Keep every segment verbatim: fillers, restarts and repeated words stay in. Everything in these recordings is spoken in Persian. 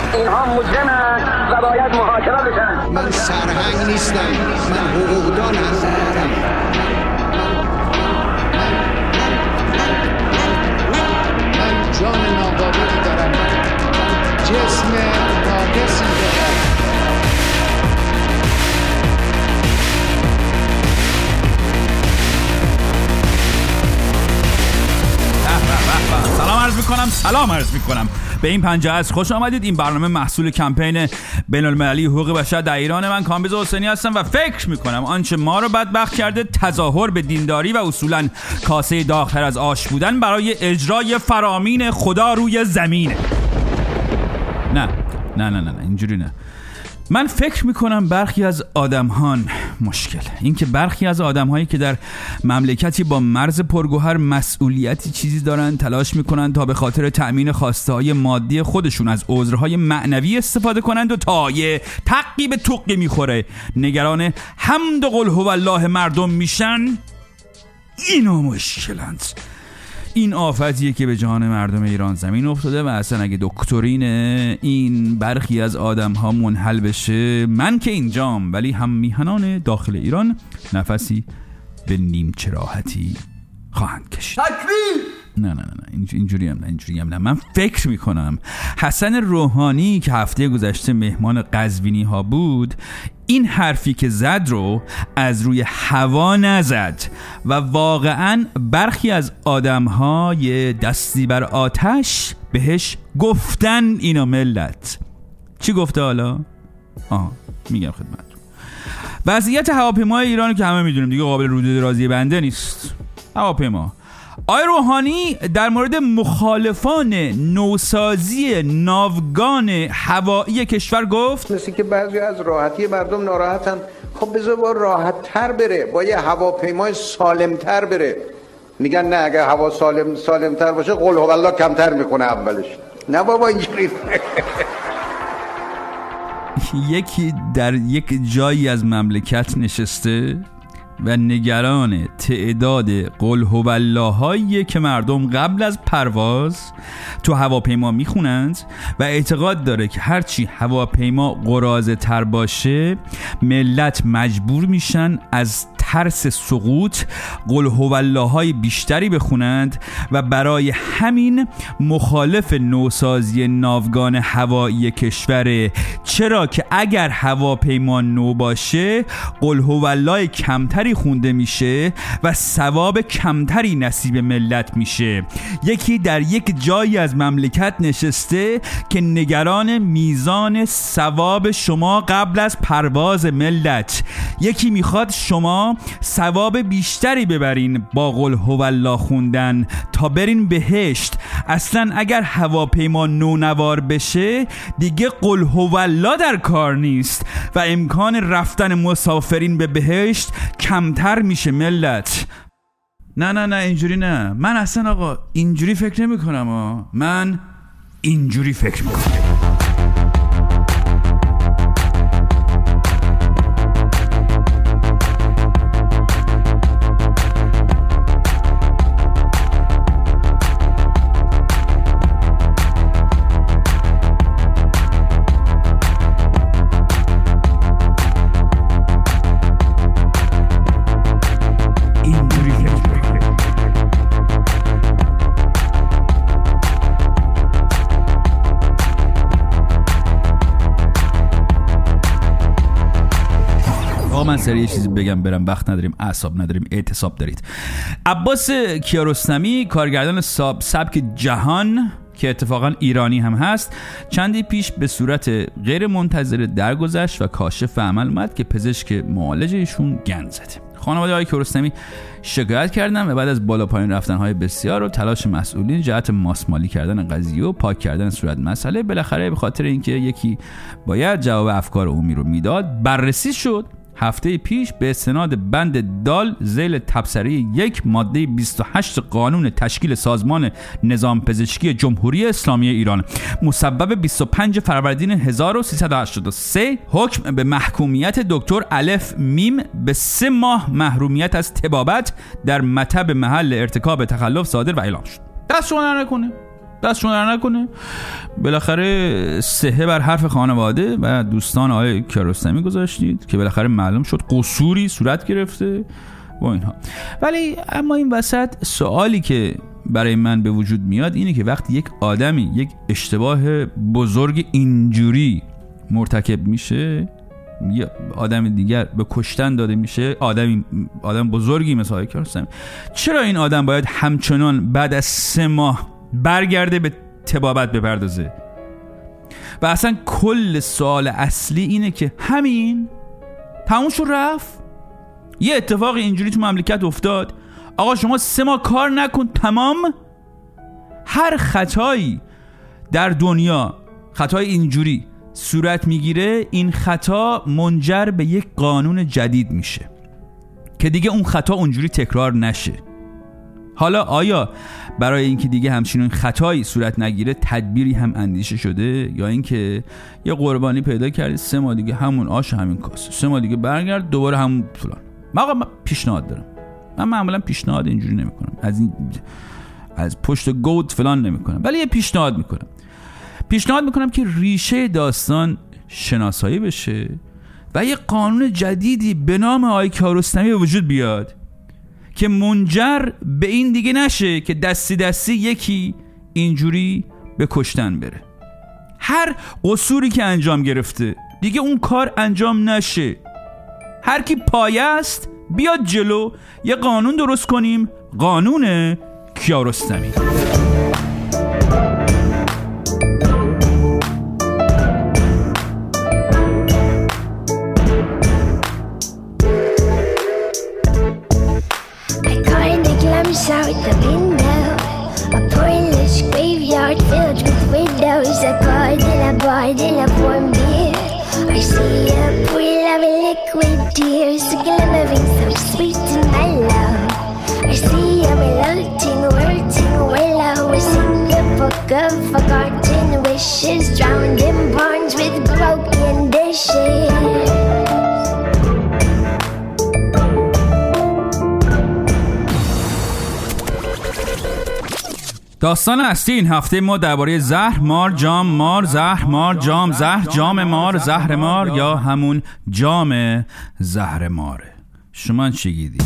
اینها مجرمند و باید محاکمه بشن. من سرهنگ نیستم، من حقوقدان هستم. من جان ناقابلی دارم، جسم ناقصی دارم. سلام عرض میکنم سلام عرض میکنم به این پنجاه از خوش آمدید. این برنامه محصول کمپین بین‌المللی حقوق بشر در ایران. من کامبیز حسینی هستم و فکر میکنم آنچه ما رو بدبخت کرده تظاهر به دینداری و اصولا کاسه داغ‌تر از آش بودن برای اجرای فرامین خدا روی زمینه. نه نه نه نه اینجوری نه. من فکر میکنم برخی از آدم‌هان مشکل این که برخی از آدم‌هایی که در مملکتی با مرز پرگوهر مسئولیتی چیزی دارن تلاش میکنن تا به خاطر تأمین خواسته‌های مادی خودشون از عذرهای معنوی استفاده کنند و تا یه تقی به توقی میخوره نگران حمد و قل هو الله مردم میشن. اینا مشکلند. این آفتیه که به جهان مردم ایران زمین افتاده و اصلا اگه دکترین این برخی از آدم ها منحل بشه، من که اینجام ولی هم میهنان داخل ایران نفسی به نیمچه راحتی خواهند کشید. تکبیر! نه نه نه نه اینجوری هم نه اینجوری هم نه. من فکر میکنم حسن روحانی که هفته گذشته مهمان قزوینی ها بود این حرفی که زد رو از روی هوا نزد و واقعا برخی از آدم ها یه دستی بر آتش بهش گفتن. اینو ملت چی گفته حالا؟ آها میگم خدمتتون. وضعیت هواپیمای ایران که همه میدونیم دیگه قابل رو درازی بنده نیست. هواپیما آقای روحانی در مورد مخالفان نوسازی ناوگان هوایی کشور گفت مثل که بعضی از راحتی مردم ناراحتن. خب بذار با راحت تر بره، با یه هواپیمای سالم تر بره. میگن نه اگه هوا سالم سالم تر باشه قل هو الله کمتر میکنه اولش. نه بابا اینجوری. یکی در یک جایی از مملکت نشسته و نگران تعداد قل هو الله هایی که مردم قبل از پرواز تو هواپیما میخونند و اعتقاد داره که هرچی هواپیما قراضه تر باشه ملت مجبور میشن از ترس سقوط قل هو الله های بیشتری بخونند و برای همین مخالف نوسازی ناوگان هوایی کشوره. چرا که اگر هواپیما نو باشه قل هو الله کمتری خونده میشه و ثواب کمتری نصیب ملت میشه. یکی در یک جایی از مملکت نشسته که نگران میزان ثواب شما قبل از پرواز ملت. یکی میخواد شما ثواب بیشتری ببرین با قل هو الله خوندن تا برین بهشت. اصلا اگر هواپیما نونوار بشه دیگه قل هو الله در کار نیست و امکان رفتن مسافرین به بهشت کمتر میشه ملت. نه نه نه اینجوری نه. من اصلا آقا اینجوری فکر نمی کنم. من اینجوری فکر میکنم. من سریع چیزی بگم برم، وقت نداریم، اعصاب نداریم، اعتصاب دارید. عباس کیارستمی کارگردان ساب سبک جهان که اتفاقا ایرانی هم هست چندی پیش به صورت غیر منتظره درگذشت و کاشف عمل اومد که پزشک معالج ایشون گند زده. خانواده های کیارستمی شکایت کردن و بعد از بالا پایین رفتن های بسیار و تلاش مسئولین جهت ماسمالی کردن قضیه و پاک کردن صورت مسئله، بالاخره به خاطر اینکه یکی باید جواب افکار عمومی رو میداد بررسی شد. هفته پیش به استناد بند دال ذیل تبصره یک ماده بیست و هشت قانون تشکیل سازمان نظام پزشکی جمهوری اسلامی ایران مصوب بیست و پنج فروردین هزار و سیصد و هشتاد و سه حکم به محکومیت دکتر الف میم به سه ماه محرومیت از طبابت در مطب محل ارتکاب تخلف صادر و اعلام شد. دست شما نکنه. دست شما در نکنه. بالاخره سهه بر حرف خانواده و دوستان آقای کیارستمی گذاشتید که بالاخره معلوم شد قصوری صورت گرفته و اینها. ولی اما این وسط سوالی که برای من به وجود میاد اینه که وقتی یک آدمی یک اشتباه بزرگ اینجوری مرتکب میشه، یه آدم دیگر به کشتن داده میشه، آدمی آدم بزرگی مثل آقای کیارستمی، چرا این آدم باید همچنان بعد از سه ماه برگرده به طبابت بپردازه؟ و اصلا کل سوال اصلی اینه که همین تموم شد رفت. یه اتفاق اینجوری تو مملکت افتاد، آقا شما سه ماه کار نکن تمام. هر خطایی در دنیا، خطای اینجوری صورت میگیره، این خطا منجر به یک قانون جدید میشه که دیگه اون خطا اونجوری تکرار نشه. حالا آیا برای اینکه دیگه همچنین خطایی صورت نگیره تدبیری هم اندیشه شده، یا اینکه یه قربانی پیدا کردی سه ماه دیگه همون آش همین کاسه، سه ماه دیگه برگرد دوباره همون فلان؟ من آقا من پیشنهاد دارم، من معمولا پیشنهاد اینجوری نمیکنم، از این از پشت گود فلان نمیکنم، ولی یه پیشنهاد میکنم پیشنهاد میکنم که ریشه داستان شناسایی بشه و یه قانون جدیدی به نام آقای کیارستمی به وجود بیاد که منجر به این دیگه نشه که دستی دستی یکی اینجوری به کشتن بره. هر قصوری که انجام گرفته دیگه اون کار انجام نشه. هر کی پایه است بیاد جلو، یه قانون درست کنیم، قانون کیارستمی. Out the window, a pointless graveyard filled with windows. A garden, a garden of warm beer. I see a pool of liquid tears, glimmering so sweet and mellow. I see a reloading, wilting willow, a single book of forgotten wishes, drowned in ponds with broken dishes. داستان اصلی این هفته ما درباره زهر مار جام مار، زهر مار جام زهر جام مار، زهر مار یا همون جام زهر ماره. شما چی گیدی؟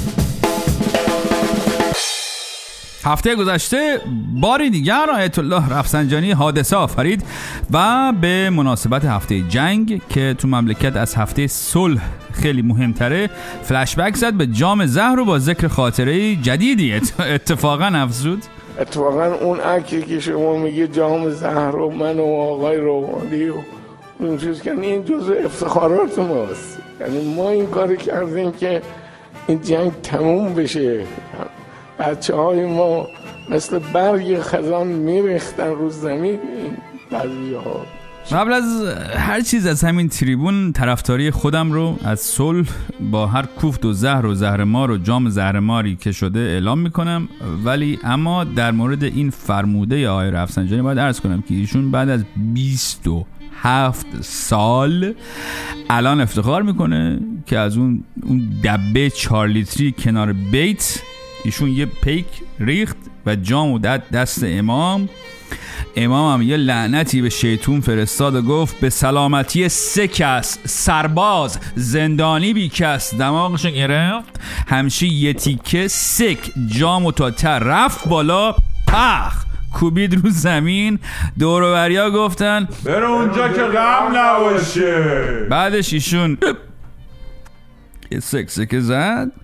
هفته گذشته باری دیگر آیت الله رفسنجانی حادثه آفرید و به مناسبت هفته جنگ که تو مملکت از هفته صلح خیلی مهمتره فلش بک زد به جام زهر و با ذکر خاطره جدیدی اتفاقا افزود. اتفاقا اون عکسی که شما میگه جام زهر و من و آقای روحانی و اون چیز که این جزء افتخارات ماست. یعنی ما این کاری کردیم که این جنگ تموم بشه. بچه های ما مثل برگ خزان میریختن رو زمین. این بعضی ها قبل از هر چیز از همین تریبون طرفداری خودم رو از صلح با هر کوفت و زهر و زهر مار و جام زهر ماری که شده اعلام میکنم. ولی اما در مورد این فرموده آقای رفسنجانی باید عرض کنم که ایشون بعد از بیست و هفت سال الان افتخار میکنه که از اون اون دبه چهار لیتری کنار بیت ایشون یه پیک ریخت و جام و داد دست امام. امام هم یه لعنتی به شیطون فرستاد و گفت به سلامتی سه کس، سرباز زندانی بی کس، دماغش گرفت همشه یه تیکه سک جام و تا تر رفت بالا، پخ کوبید رو زمین. دور و بریا گفتن بره اونجا که غم نباشه. بعدش ایشون یه سک سک زد،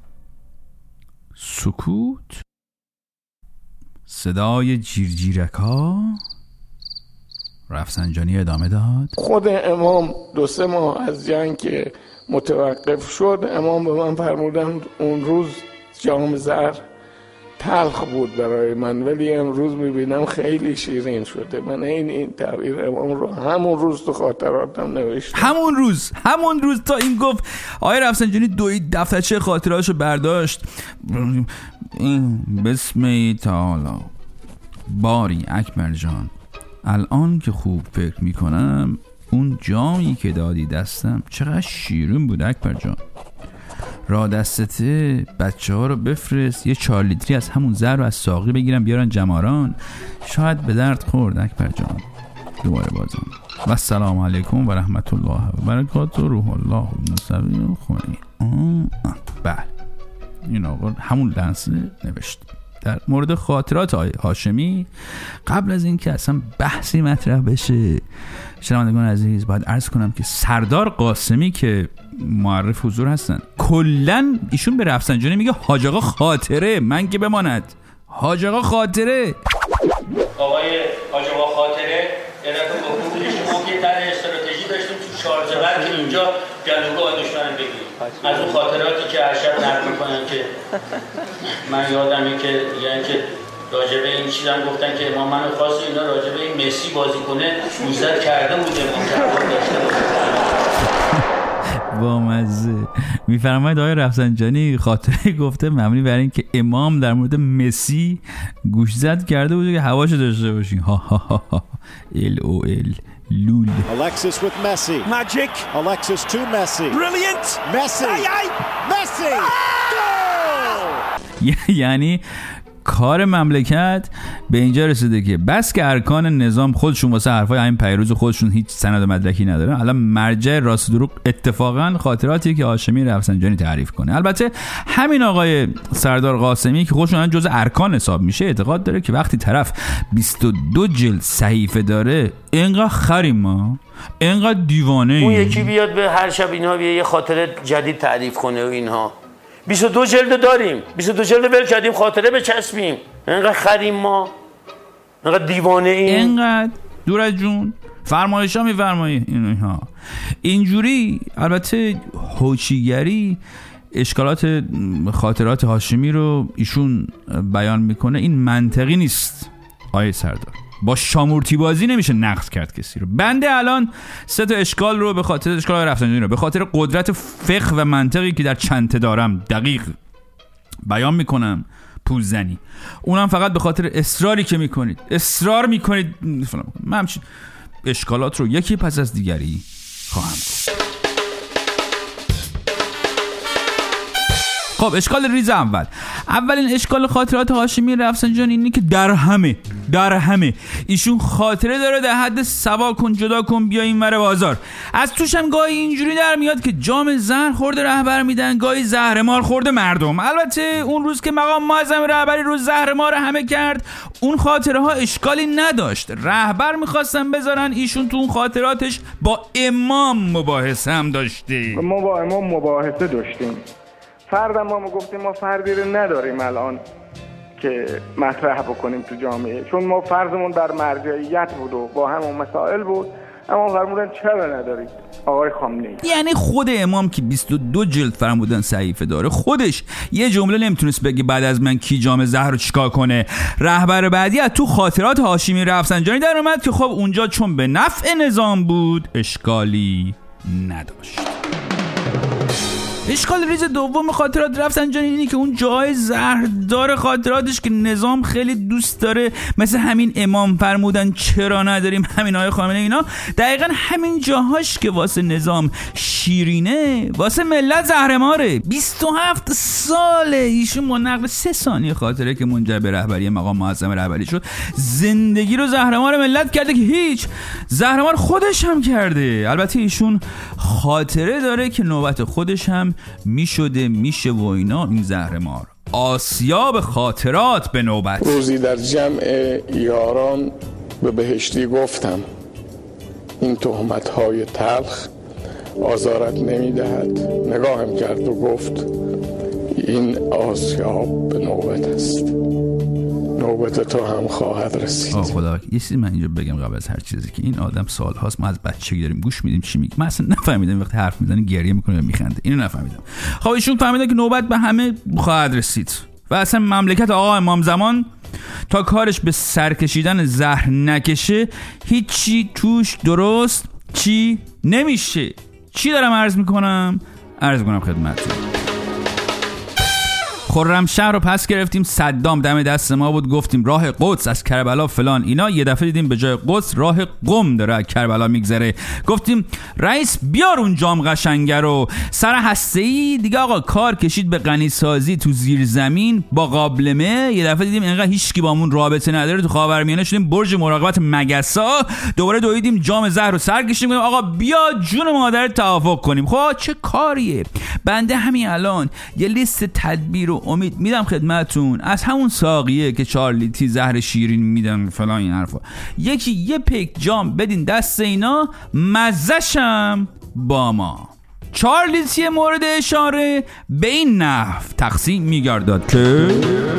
سکوت، صدای جیرجیرک ها. رفسنجانی ادامه داد خود امام دو سه ماه از جنگ که متوقف شد، امام به من فرمودن اون روز جام زهر تلخ بود برای من، ولی امروز میبینم خیلی شیرین شده. من این این تعبیر امام رو همون روز تو خاطراتم نوشتم. همون روز همون روز تا این گفت آقای رفسنجانی دوید دفترچه خاطراشو برداشت. بسم تعالی باری اکبر جان، الان که خوب فکر میکنم اون جامی که دادی دستم چقدر شیرین بود اکبر جان. راه دستته بچه ها رو بفرست یه چهار لیتری از همون زهر رو از ساقی بگیرن بیارن جماران. شاید به درد خورد اکبر جان. دوباره بازم و السلام علیکم و رحمت الله و برکاته. روح الله نصبی خمینی. بله این آقا همون لحظه نوشت. در مورد خاطرات آقای هاشمی قبل از این که اصلا بحثی مطرح بشه شنوندگان عزیز باید عرض کنم که سردار قاسمی که معرف حضور هستن کلن ایشون به رفسنجانی میگه حاج آقا خاطره. من که بماند حاج آقا خاطره. آقای حاج آقا خاطره یه دفعه گفتم بودش که ما یه طرح استراتژی داشتیم تو شارجه‌ور که اینجا گلوگاه دشمن بگیریم. از اون خاطراتی که هر شب نقل میکنن که من یادمه که یعنی که راجبه این چیزم گفتن که ما منو خواست اینا راجبه این مسی بازی کنه موزد کرده بوده ما جواب داشته با مزه. میفرماید آقای رفسنجانی خاطره گفته مبنی بر این که امام در مورد مسی گوشزد کرده بوده که هواشو داشته باشین. ها ها ها ها ال او ال لول. Alexis with Messi. Magic. Alexis to Messi. Brilliant. Messi. Ay, ay. Messi. Goal. یعنی کار مملکت به اینجا رسیده که بس که ارکان نظام خودشون واسه حرفای همین پیروز خودشون هیچ سند و مدرکی ندارن، الان مرجع راست دروغ اتفاقا خاطراتی که هاشمی رفسنجانی تعریف کنه. البته همین آقای سردار قاسمی که خودشون جزء ارکان حساب میشه اعتقاد داره که وقتی طرف بیست و دو جلد صحیفه داره اینقدر خریم ما، اینقدر دیوانه ایم. اون یکی بیاد به هر شب اینها یه خاطره جدید تعریف کنه و اینها بیست و دو جلد داریم، بیست و دو جلد ول کردیم خاطره بچسبیم. اینقدر خریم ما، اینقدر دیوانه ایم، اینقدر دور از جون فرمایشا میفرمایی اینها اینجوری. البته هوچیگری اشکالات خاطرات هاشمی رو ایشون بیان میکنه، این منطقی نیست آیه سردار. با شامورتی بازی نمیشه نقد کرد کسی رو. بنده الان سه تا اشکال رو به خاطر اشکال رفسنجانی رو به خاطر قدرت فقه و منطقی که در چنته دارم دقیق بیان میکنم پوزنی، اونم فقط به خاطر اصراری که میکنید اصرار میکنید من همچین اشکالات رو یکی پس از دیگری خواهم گفت. خب اشکال ریز اول اولین اشکال خاطرات هاشمی رفسنجانی اینه که در همه در همه ایشون خاطره داره در حد سوا کن جدا کن بیا این ور بازار. از توش هم گاهی اینجوری در میاد که جام زهر خورده رهبر میدن، گاهی زهرمار خورده مردم. البته اون روز که مقام معظم رهبری رو زهرمار همه کرد اون خاطره ها اشکالی نداشت. رهبر میخواستن بذارن، ایشون تو اون خاطراتش با امام مباحثه هم داشته. ما با امام مباحثه داشتیم. فردم ما گفتیم ما فردی رو نداریم الان که مطرح بکنیم تو جامعه، چون ما فرضمون در مرجعیت بود و با همون مسائل بود. اما فرمودن چرا ندارید آقای خامنه‌ای؟ یعنی خود امام که بیست و دو جلد فرمودن صحیفه داره خودش یه جمله نمیتونست بگه بعد از من کی جام زهر رو چیکار کنه. رهبر بعدی از تو خاطرات هاشمی رفسنجانی در اومد که خب اونجا چون به نفع نظام بود اشکالی نداشت. اشکال ریز دوم خاطرات رفسنجانی اینه که اون جای زهردار خاطراتش که نظام خیلی دوست داره، مثل همین امام فرمودن چرا نداریم، همین آقای خامنه‌ای، اینا دقیقا همین جاهاش که واسه نظام شیرینه واسه ملت زهرماره. بیست و هفت ساله ایشون با نقل سه ثانیه خاطره که منجر به رهبری مقام معظم رهبری شد زندگی رو زهرمار ملت کرده که هیچ، زهرمار خودش هم کرده. البته ایشون خاطره داره که نوبت خودش هم میشده میشه و اینا. این زهرمار آسیاب خاطرات به نوبت. روزی در جمع یاران به بهشتی گفتم این تهمت‌های تلخ آزارت نمیدهد. نگاهم کرد و گفت این آسیاب به نوبت است، نوبت تو هم خواهد رسید. آه خدا، یه چیزی من اینجا بگم قبل از هر چیزی که این آدم سالهاست ما از بچگی داریم گوش میدیم چی میگه، من اصلا نفهمیدم وقتی حرف میزنه گریه میکنه یا میخنده، اینو نفهمیدم. خب ایشون فهمیدن که نوبت به همه خواهد رسید و اصلا مملکت آقا امام زمان تا کارش به سرکشیدن زهر نکشه هیچی توش درست چی نمیشه. چی دارم عرض میکنم؟ عرض میکنم خدمتتون. خرمشهر رو پس گرفتیم، صدام دم دست ما بود، گفتیم راه قدس از کربلا فلان اینا. یه دفعه دیدیم به جای قدس راه قم داره از کربلا میگذره. گفتیم رئیس بیار اون جام قشنگه رو. سر هسته‌ای دیگه آقا کار کشید به غنی سازی تو زیر زمین با قابلمه. یه دفعه دیدیم اینقدر هیچکی بامون رابطه نداره، تو خاورمیانه شدیم برج مراقبت مگسا. دوباره دویدیم جام زهر رو سر کشیدیم، آقا بیا جون مادر توافق کنیم. خب چه کاریه؟ بنده همین الان یه لیست تدبیر و امید میدم خدمتون از همون ساقیه که چهار لیتری زهر شیرین میدن فلان این حرفا. یکی یه پیک جام بدین دست اینا، مزه‌شم با ما. چهار لیتری مورد اشاره به این نحو تقسیم میگردد که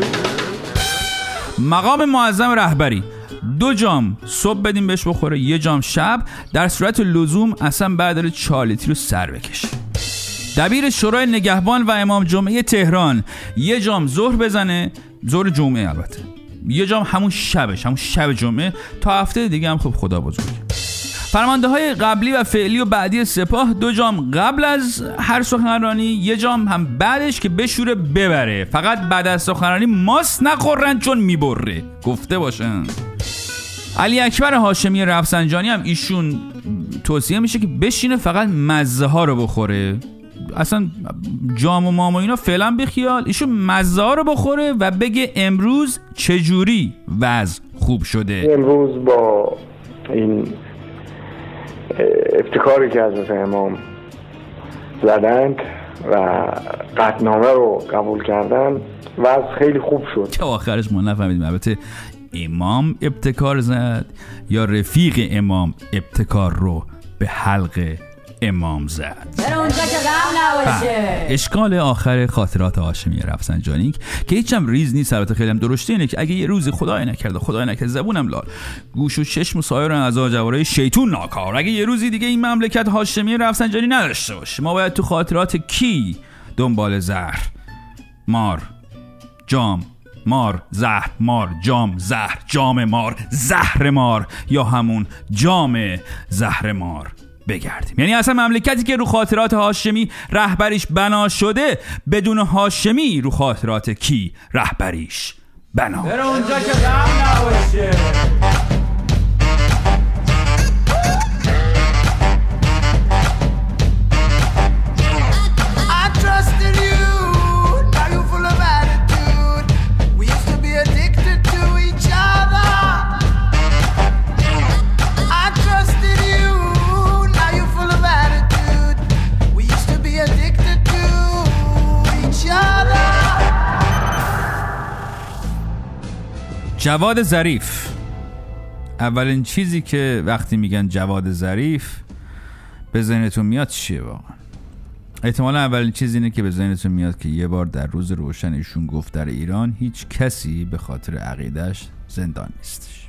مقام معظم رهبری دو جام صبح بدیم بهش بخوره، یه جام شب، در صورت لزوم اصلا بعد چهار لیتری رو سر بکشه. دبیر شورای نگهبان و امام جمعه تهران یه جام ظهر بزنه، ظهر جمعه البته، یه جام همون شبش، همون شب جمعه، تا هفته دیگه هم خب خدا بزرگه. فرمانده های قبلی و فعلی و بعدی سپاه دو جام قبل از هر سخنرانی، یه جام هم بعدش که بشوره ببره. فقط بعد از سخنرانی ماست نخورن چون میبره، گفته باشن. علی اکبر هاشمی رفسنجانی هم ایشون توصیه میشه که بشینه فقط مزه ها رو بخوره، اصلا جام و مام و اینا فعلا بخیال، ایشون مزه ها رو بخوره و بگه امروز چجوری وضع خوب شده. امروز با این ابتکاری که از امام زدند و قطعنامه رو قبول کردن وضع خیلی خوب شد. که آخرش ما نفهمیدیم البته امام ابتکار زد یا رفیق امام ابتکار رو به حلق امام زد. چرا اونجا که غم نباشه. اشکال آخر خاطرات هاشمی رفسنجانی که هیچم ریز نیست، البته خیلی هم درشته، اینه که اگه یه روزی خدای نکرده خدای نکرده زبونم لال، گوش و چشم و سایر از جواره شیطون ناکار، اگه یه روزی دیگه این مملکت هاشمی رفسنجانی نداشته باشه، ما باید تو خاطرات کی دنبال زهر مار جام مار زهر مار جام زهر جام مار زهر مار یا همون جام زهر مار بگردیم؟ یعنی اصلا مملکتی که رو خاطرات هاشمی رهبریش بنا شده بدون هاشمی رو خاطرات کی رهبریش بنا؟ بره اونجا که غم نباشه. جواد ظریف. اولین چیزی که وقتی میگن جواد ظریف به ذهنتون میاد چیه واقعا؟ احتمالا اولین چیز اینه که به ذهنتون میاد که یه بار در روز روشن ایشون گفت در ایران هیچ کسی به خاطر عقیدهش زندان نیستش.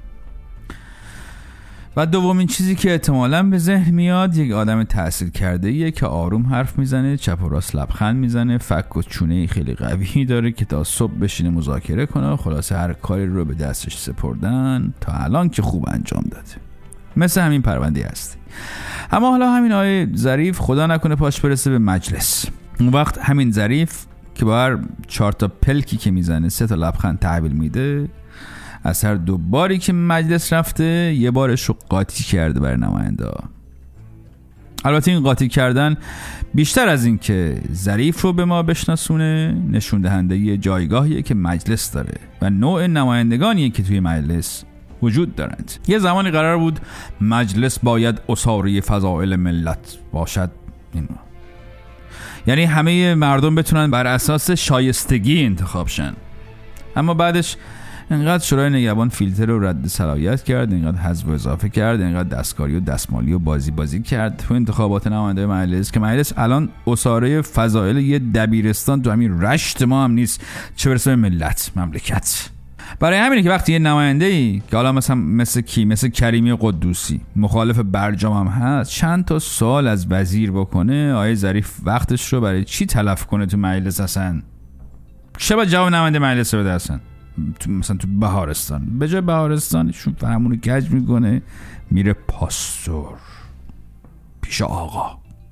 و دومین چیزی که احتمالاً به ذهن میاد یک آدم تحصیل کرده ایه که آروم حرف میزنه، چپ و راست لبخند میزنه، فک و چونه خیلی قوی داره که تا صبح بشینه مذاکره کنه. خلاصه هر کاری رو به دستش سپردن تا الان که خوب انجام داده، مثل همین پرونده هستی. اما حالا همین آقای ظریف خدا نکنه پاش برسه به مجلس، اون وقت همین ظریف که با هر چهار تا پلکی که میزنه سه تا لبخند تحویل میده، از هر دو باری که مجلس رفته یه بارش رو قاطی کرده برای نماینده ها. البته این قاطی کردن بیشتر از این که ظریف رو به ما بشناسونه نشون دهنده یه جایگاهیه که مجلس داره و نوع نمایندگانیه که توی مجلس وجود دارند. یه زمانی قرار بود مجلس باید اساره فضائل ملت باشد، این یعنی همه مردم بتونن بر اساس شایستگی انتخاب شن. اما بعدش اینقدر شورای نگهبان فیلتر رو رد صلاحیت کرد، اینقدر حذف و اضافه کرد، اینقدر دستکاری و دستمالی و بازی بازی کرد تو انتخابات نماینده مجلس که مجلس الان اساره فضائل یه دبیرستان تو همین رشت ما هم نیست، چه برسه به ملت مملکت. برای همینه که وقتی یه نماینده‌ای که حالا مثلا مثل کی مثل کریمی قدوسی مخالف برجام هم هست چند تا سوال از وزیر بکنه، آقای ظریف وقتش رو برای چی تلف کنه تو مجلس؟ اصلا چه با جواب نماینده مجلس رو درسن تو مثلا تو بهارستان، به جای بهارستانشون فرمون رو کج میکنه میره پاستور پیش آقا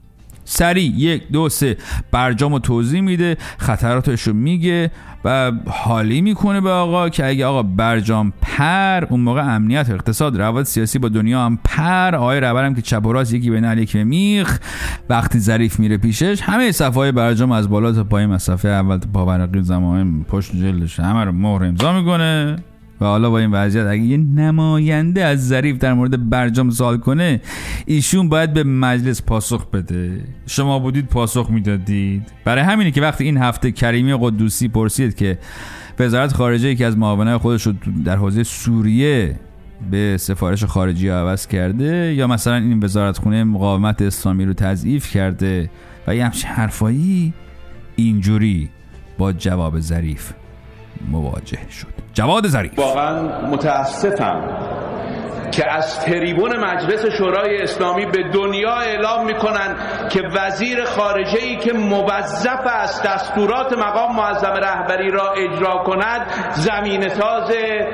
سریع یک دو سه برجامو توضیح میده، خطراتشو میگه و حالی میکنه به آقا که اگه آقا برجام پر، اون موقع امنیت، اقتصاد، روابط سیاسی با دنیا هم پر. آقای رهبرم که چپ و راست یکی به نعل یکی به میخ. وقتی ظریف میره پیشش همه صفحه‌های برجام از بالا تا پایین، از صفحه اول تا پاورقی زمان پشت جلدش همه رو مهر امضا میکنه. و حالا با این وضعیت اگه یه نماینده از ظریف در مورد برجام سوال کنه، ایشون باید به مجلس پاسخ بده. شما بودید پاسخ میدادید. برای همینه که وقتی این هفته کریمی قدوسی پرسید که وزارت خارجه یکی از معاونای خودش رو در حوزه سوریه به سفارش خارجی عوض کرده، یا مثلا این وزارتخونه مقاومت اسلامی رو تضعیف کرده و یه همچین حرفایی، اینجوری با جواب ظریف مواجه شد. جواد ظریف: واقعا متاسفم که از تریبون مجلس شورای اسلامی به دنیا اعلام میکنن که وزیر خارجه ای که موظف است دستورات مقام معظم رهبری را اجرا کند زمینه‌ساز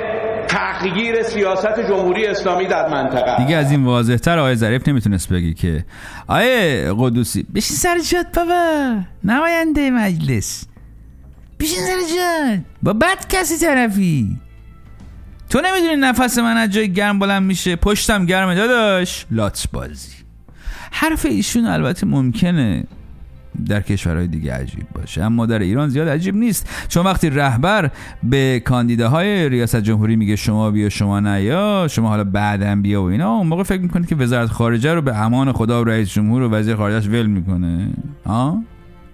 تغییر سیاست جمهوری اسلامی در منطقه. دیگه از این واضح‌تر آقای ظریف نمیتونست بگی که آیه قدوسی بشین سر جات بابا، نماینده مجلس، بشین سر جات، با بد کسی طرفی، تو نمیدونی نفس من از جای گرم بلند میشه، پشتم گرمه داداش، لات بازی. حرف ایشون البته ممکنه در کشورهای دیگه عجیب باشه، اما در ایران زیاد عجیب نیست، چون وقتی رهبر به کاندیداهای ریاست جمهوری میگه شما بیا شما نه، یا شما حالا بعدم بیا و اینا، اون موقع فکر میکنید که وزارت خارجه رو به امان خدا و رئیس جمهور و وزیر خارجهش ول میکنه. ها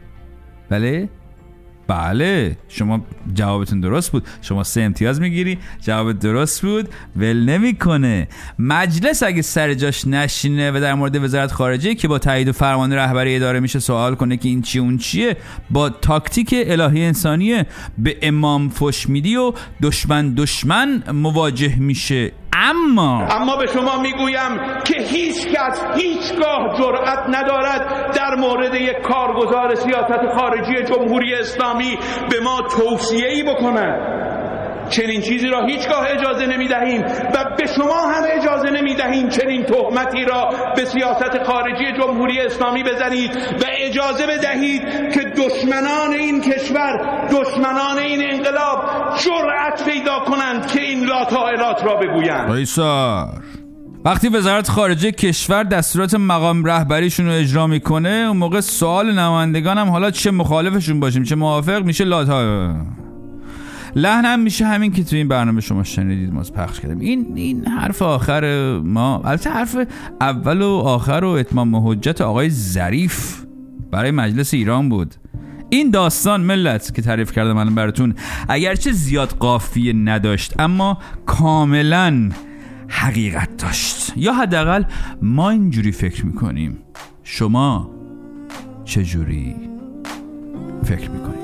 بله بله، شما جوابتون درست بود، شما سه امتیاز میگیری، جواب درست بود، ول نمیکنه. مجلس اگه سر جاش نشینه و در مورد وزارت خارجه که با تایید و فرمان رهبری اداره میشه سوال کنه که این چی اون چیه، با تاکتیک الهی انسانیه به امام فش میدی و دشمن دشمن مواجه میشه. اما اما به شما میگویم که هیچ کس هیچگاه جرأت ندارد در مورد یک کارگزار سیاست خارجی جمهوری اسلامی به ما توصیه‌ای بکند. چنین چیزی را هیچگاه اجازه نمیدهیم و به شما هم اجازه نمیدهیم چنین تهمتی را به سیاست خارجی جمهوری اسلامی بزنید و اجازه بدهید که دشمنان این کشور، دشمنان این انقلاب جرأت پیدا کنند که این لاطائلات را بگویند. قیصر وقتی وزارت خارجه کشور دستورات مقام رهبریشون رو اجرا میکنه، اون موقع سوال نمایندگان هم حالا چه مخالفشون باشیم چه موافق میشه لاطائل. لحن هم میشه همین که تو این برنامه شما شنیدید ما پخش کردیم. این این حرف آخر ما، البته حرف اول و آخر و اتمام حجت آقای ظریف برای مجلس ایران بود. این داستان ملت که تعریف کردم الان براتون اگرچه زیاد قافیه نداشت، اما کاملا حقیقت داشت، یا حداقل ما اینجوری فکر میکنیم. شما چجوری فکر میکنید؟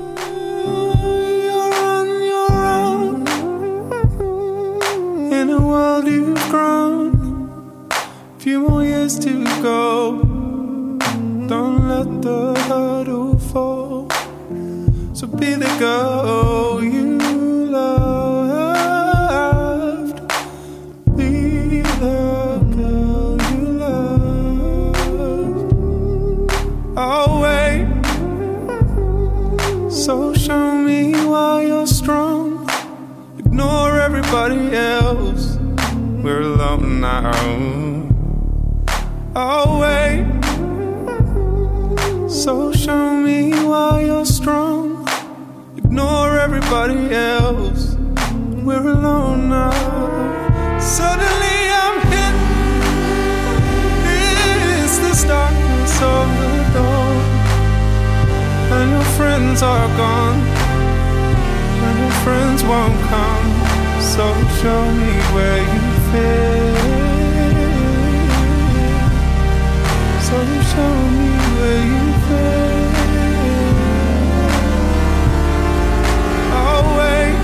In a world you've grown, few more years to go. Don't let the hurdle fall. So be the girl you loved. Be the girl you loved. I'll wait. So show me why you're strong. Ignore everybody else. We're alone now. I'll wait. So show me why you're strong. Ignore everybody else. We're alone now. Suddenly I'm hit. It's this darkness of the dawn, and your friends are gone. And your friends won't come. So show me where you fit. So show me where you fit. I'll wait.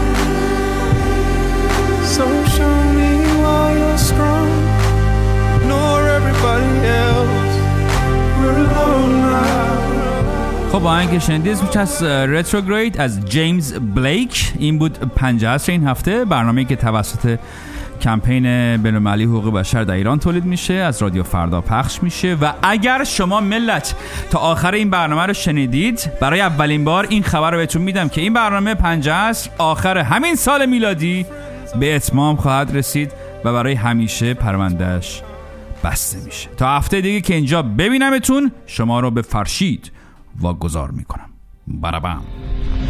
So show me why you're strong. Ignore everybody else. We're alone now. خب آهنگ شنیدید اسمش از رتروگرید از جیمز بلیک. این بود پنجاه عصر این هفته، برنامه‌ای که توسط کمپین بین‌المللی حقوق بشر در ایران تولید میشه، از رادیو فردا پخش میشه و اگر شما ملت تا آخر این برنامه رو شنیدید، برای اولین بار این خبر رو بهتون میدم که این برنامه پنج عصر آخر همین سال میلادی به اتمام خواهد رسید و برای همیشه پروندهش بسته میشه. تا هفته دیگه که اینجا ببینمتون، شما رو به فرشید واگذار میکنم. برابم.